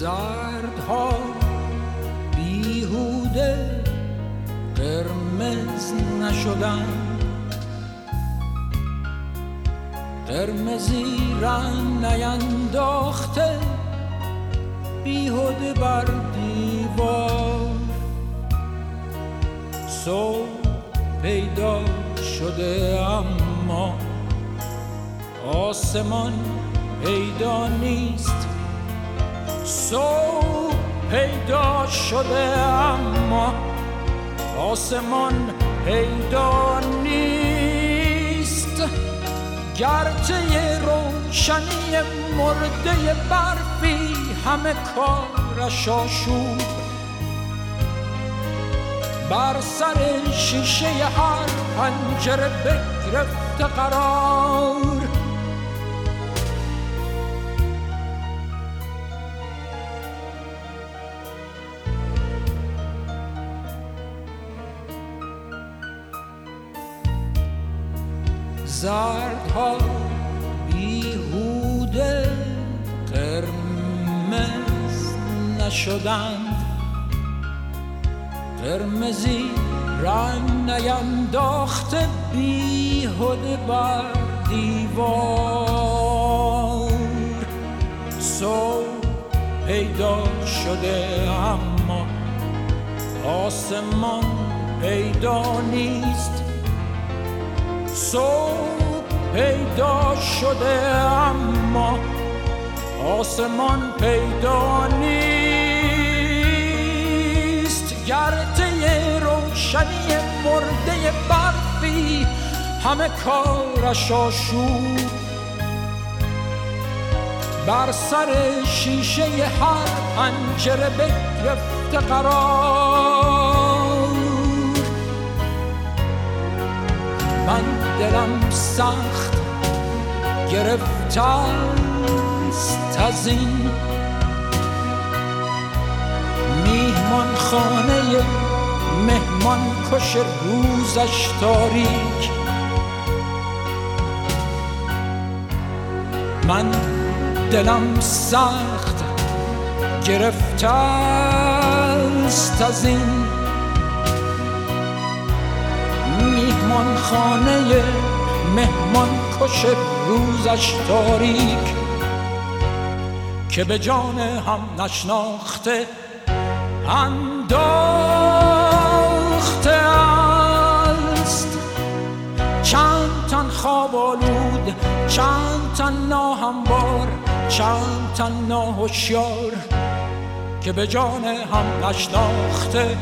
زردها بیهوده قرمز نشدن، قرمزی رنگ نینداخته بیهوده بر دیوار. صبح پیدا شده اما آسمان پیدا نیست. صبح پیدا شده اما آسمان پیدا نیست. گرچه روشنی مرده برفی همه کارش آشوب، بر سر شیشه هر پنجره بگرفته قرار. زردها بیهوده قرمز نشدند، قرمزی رنگ نینداخته بیهوده بر دیوار. صبح پیدا شده اما آسمان پیدا نیست. صبح پیدا شده اما آسمان پیدا نیست. گرچه روشنی مرده برفی همه کارش آشوب، بر سر شیشه هر پنجره بگرفته قرار. من دلم سخت گرفته است از این میهمان خانه مهمان کش روزش تاریک. من دلم سخت گرفته است از این میهمان خانه مهمان کش روزش تاریک، که به جان هم نشناخته انداخته است. چند تن خواب آلود، چند تن ناهموار، چند تن ناهوشیار، که به جان هم نشناخته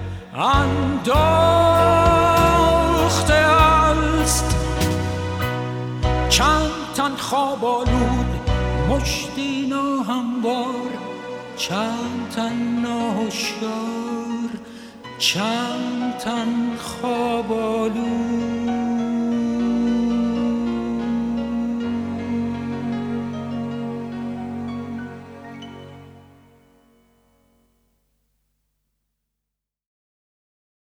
انداخته است. چند تن خواب آلود، مشتی ناهموار، چند تن ناهوشیار، چند تن خواب آلود.